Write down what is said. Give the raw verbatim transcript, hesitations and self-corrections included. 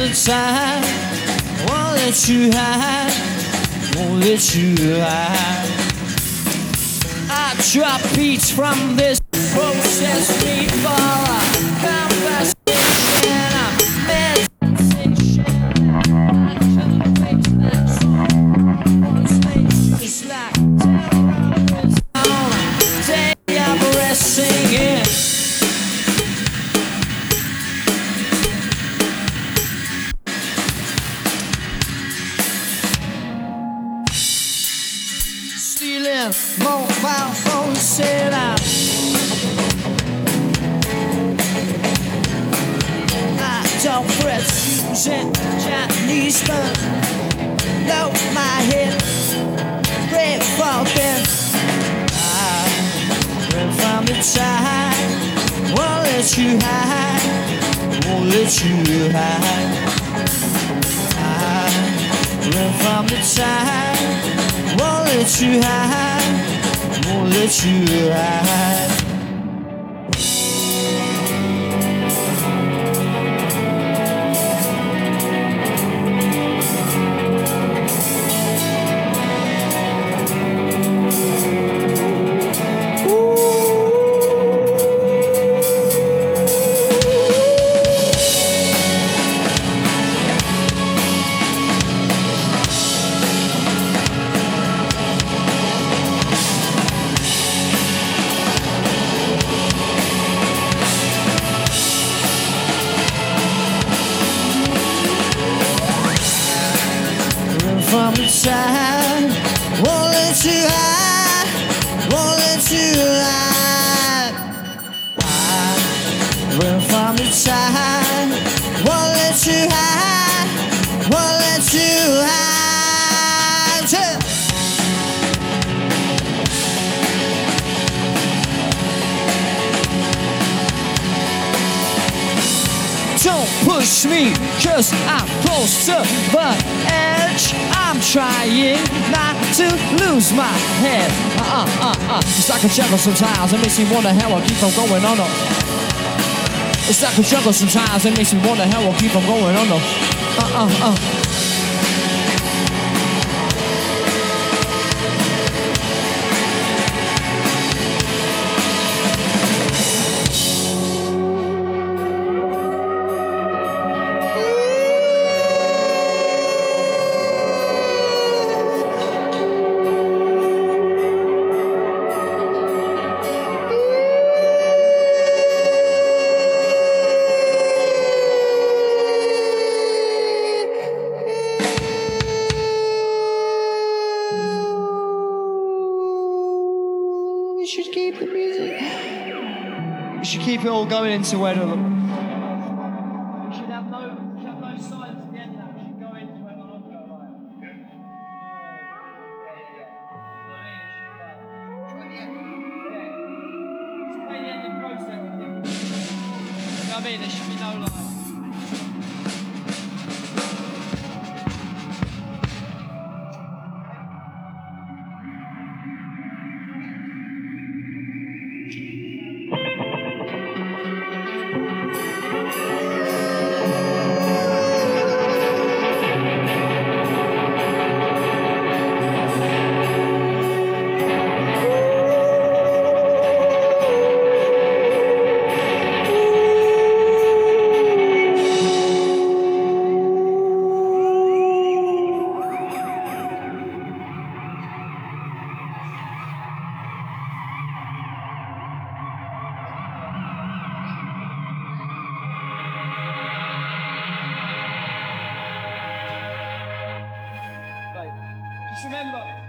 the time. Won't let you hide, won't let you hide. I drop beats from this process before a conversation, a meditation. I couldn't face that song. One space is like terrorists on a day of rest singing. Stealing mobile phone set up. I don't fret using Chinese fun. Low my head, red for them. I ran from the tide. Won't let you hide, won't let you hide. I ran from the tide. Won't let you hide, won't let you hide. From the side, won't let you hide, won't let you hide. I run from the side, won't let you hide, won't let you hide. Yeah. Don't push me, cause I'm close to the edge. I'm trying not to lose my head. Uh uh uh uh. It's like a jungle sometimes. It makes me wonder how I keep on going on. No. It's like a jungle sometimes. It makes me wonder how I keep on going on. No. Uh uh uh. You should keep the music. You should keep it all going into where the. We should have no, we should have no signs at the end of that. We should go into where the logo like. Just play the end of process. You know what I mean? There should be no like. Just remember,